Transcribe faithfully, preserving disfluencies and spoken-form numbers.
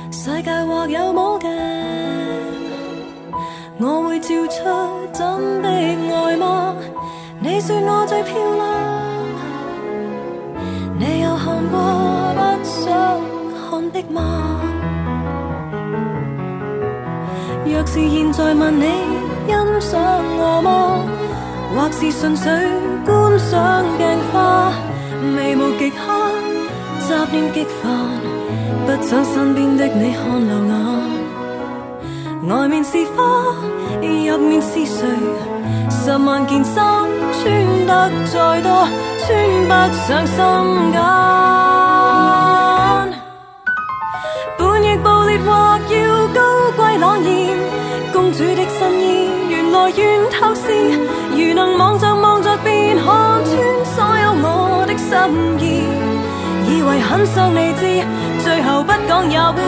世界或有魔鏡，我會照出真的愛嗎？你說我最漂亮，你有看過不想看的嗎？若是現在問你欣賞我嗎？或是純粹觀賞鏡花，眉毛極黑，雜念極煩，不想身邊的你看流眼。外面是花，入面是誰？十萬件衫穿得再多，穿不上心間。叛逆暴烈或要高貴朗艷，公主的新衣原來源頭是，如能望着望着便看穿所有我的心意，以為很想你知，最後不講也會